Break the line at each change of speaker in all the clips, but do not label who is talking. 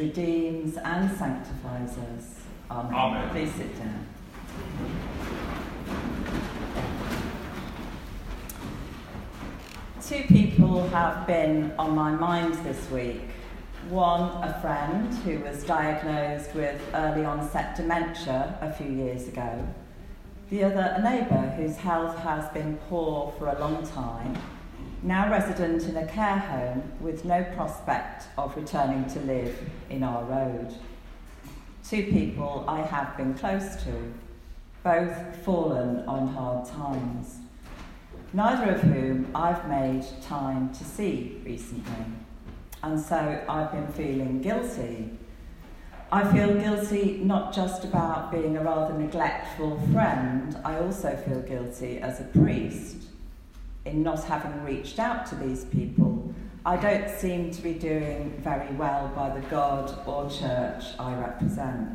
redeems and sanctifies us. Amen.
Amen.
Please sit down. Two people have been on my mind this week. One, a friend who was diagnosed with early onset dementia a few years ago. The other, a neighbour whose health has been poor for a long time, now resident in a care home with no prospect of returning to live in our road. Two people I have been close to, both fallen on hard times, neither of whom I've made time to see recently. And so I've been feeling guilty. I feel guilty not just about being a rather neglectful friend, I also feel guilty as a priest in not having reached out to these people. I don't seem to be doing very well by the God or church I represent.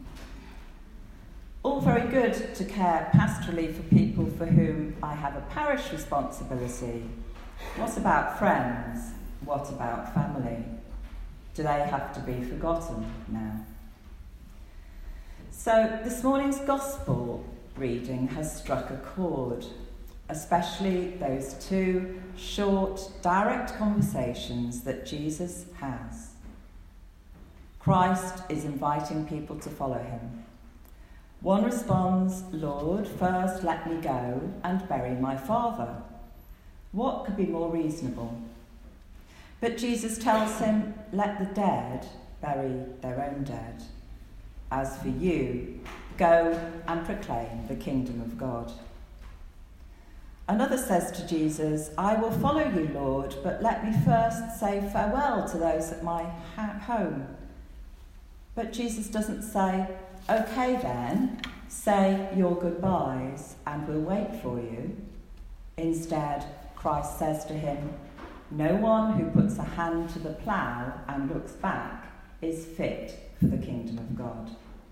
All very good to care pastorally for people for whom I have a parish responsibility. What about friends? What about family? Do they have to be forgotten now? So this morning's gospel reading has struck a chord, especially those two short, direct conversations that Jesus has. Christ is inviting people to follow him. One responds, "Lord, first let me go and bury my father." What could be more reasonable? But Jesus tells him, "Let the dead bury their own dead. As for you, go and proclaim the kingdom of God." Another says to Jesus, "I will follow you, Lord, but let me first say farewell to those at my home." But Jesus doesn't say, "Okay then, say your goodbyes and we'll wait for you." Instead, Christ says to him, "No one who puts a hand to the plough and looks back is fit for the kingdom of God."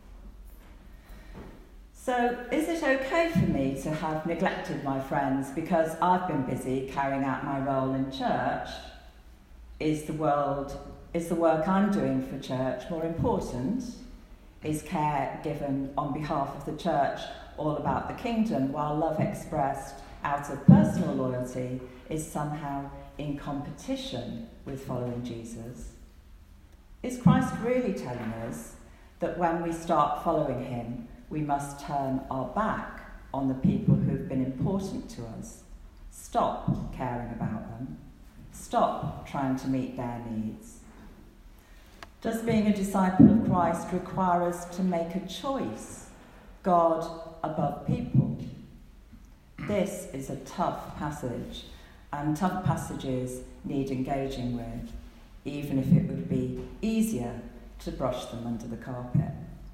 So, is it okay for me to have neglected my friends because I've been busy carrying out my role in church? Is the work I'm doing for church more important? Is care given on behalf of the church all about the kingdom, while love expressed out of personal loyalty is somehow in competition with following Jesus? Is Christ really telling us that when we start following him, we must turn our back on the people who've been important to us, stop caring about them, stop trying to meet their needs? Does being a disciple of Christ require us to make a choice, God above people? This is a tough passage, and tough passages need engaging with, even if it would be easier to brush them under the carpet.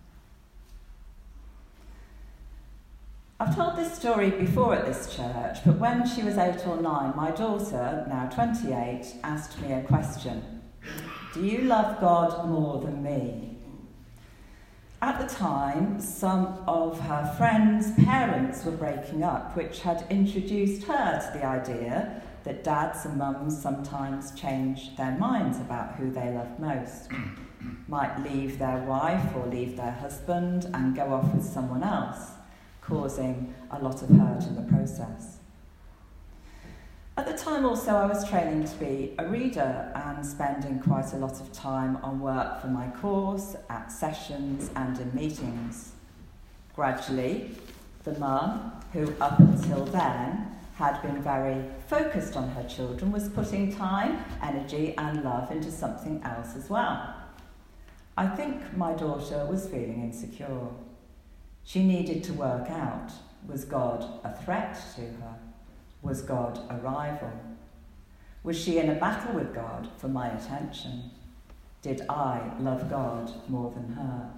I've told this story before at this church, but when she was 8 or 9, my daughter, now 28, asked me a question. "Do you love God more than me?" At the time, some of her friends' parents were breaking up, which had introduced her to the idea that dads and mums sometimes change their minds about who they love most, might leave their wife or leave their husband and go off with someone else, causing a lot of hurt in the process. At the time also I was training to be a reader and spending quite a lot of time on work for my course, at sessions and in meetings. Gradually, the mum, who up until then had been very focused on her children, was putting time, energy and love into something else as well. I think my daughter was feeling insecure. She needed to work out, was God a threat to her? Was God a rival? Was she in a battle with God for my attention? Did I love God more than her?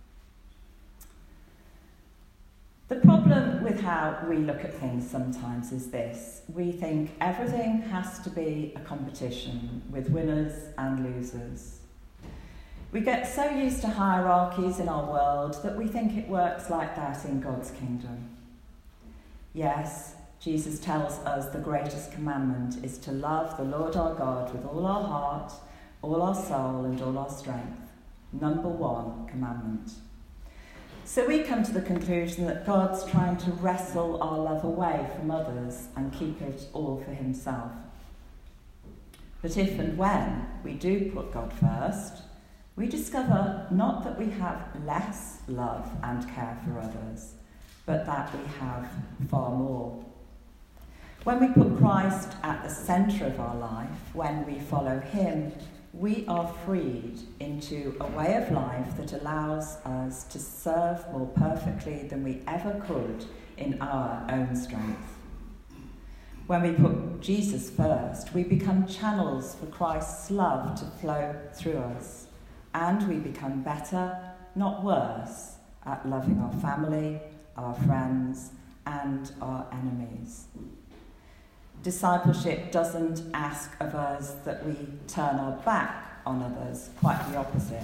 The problem with how we look at things sometimes is this. We think everything has to be a competition with winners and losers. We get so used to hierarchies in our world that we think it works like that in God's kingdom. Yes, Jesus tells us the greatest commandment is to love the Lord our God with all our heart, all our soul and all our strength. number one commandment. So we come to the conclusion that God's trying to wrestle our love away from others and keep it all for himself. But if and when we do put God first, we discover not that we have less love and care for others, but that we have far more. When we put Christ at the centre of our life, when we follow him, we are freed into a way of life that allows us to serve more perfectly than we ever could in our own strength. When we put Jesus first, we become channels for Christ's love to flow through us, and we become better, not worse, at loving our family, our friends, and our enemies. Discipleship doesn't ask of us that we turn our back on others, quite the opposite.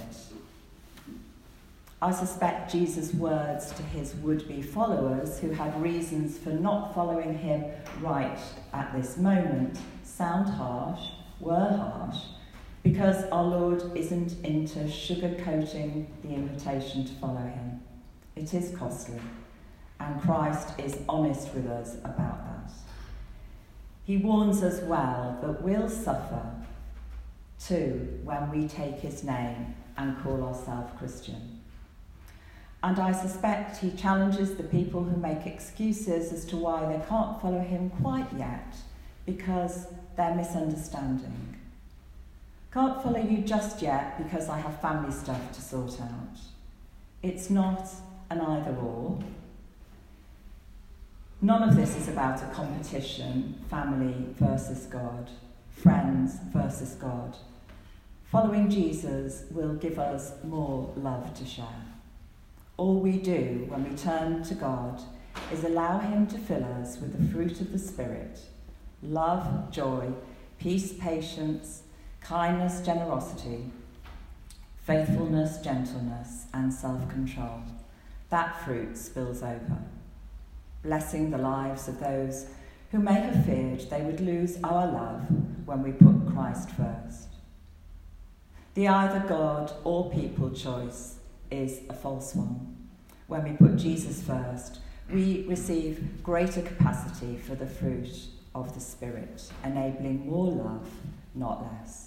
I suspect Jesus' words to his would-be followers who had reasons for not following him right at this moment were harsh, because our Lord isn't into sugarcoating the invitation to follow him. It is costly, and Christ is honest with us about that. He warns us well that we'll suffer too when we take his name and call ourselves Christian. And I suspect he challenges the people who make excuses as to why they can't follow him quite yet, because they're misunderstanding. Can't follow you just yet because I have family stuff to sort out. It's not an either or. None of this is about a competition, family versus God, friends versus God. Following Jesus will give us more love to share. All we do when we turn to God is allow him to fill us with the fruit of the Spirit: love, joy, peace, patience, kindness, generosity, faithfulness, gentleness, and self-control. That fruit spills over, blessing the lives of those who may have feared they would lose our love when we put Christ first. The either God or people choice is a false one. When we put Jesus first, we receive greater capacity for the fruit of the Spirit, enabling more love, not less.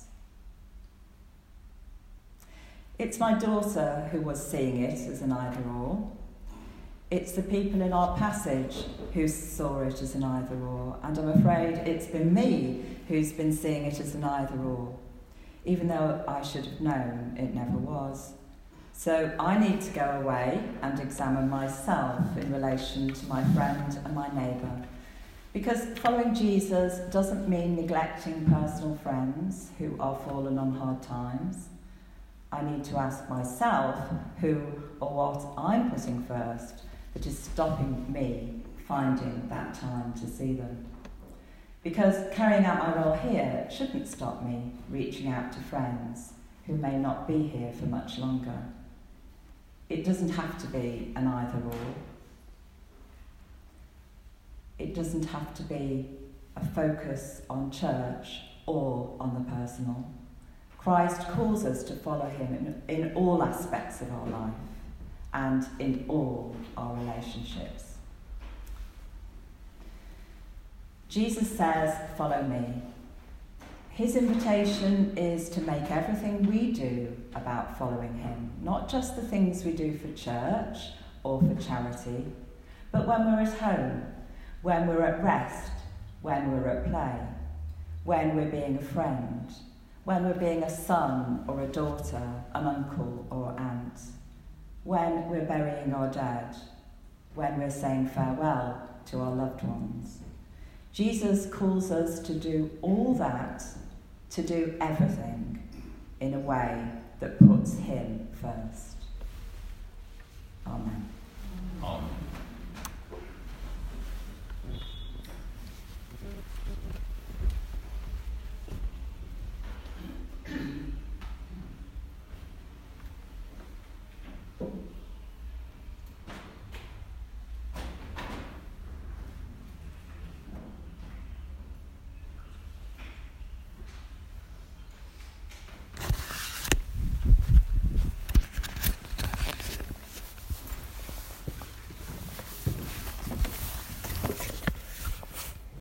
It's my daughter who was seeing it as an either-or. It's the people in our passage who saw it as an either-or, and I'm afraid it's been me who's been seeing it as an either-or, even though I should have known it never was. So I need to go away and examine myself in relation to my friend and my neighbour, because following Jesus doesn't mean neglecting personal friends who are fallen on hard times. I need to ask myself who or what I'm putting first that is stopping me finding that time to see them. Because carrying out my role here shouldn't stop me reaching out to friends who may not be here for much longer. It doesn't have to be an either-or. It doesn't have to be a focus on church or on the personal. Christ calls us to follow him in all aspects of our life and in all our relationships. Jesus says, "Follow me." His invitation is to make everything we do about following him, not just the things we do for church or for charity, but when we're at home, when we're at rest, when we're at play, when we're being a friend, when we're being a son or a daughter, an uncle or aunt, when we're burying our dead, when we're saying farewell to our loved ones. Jesus calls us to do all that, to do everything in a way that puts him first. Amen.
Amen.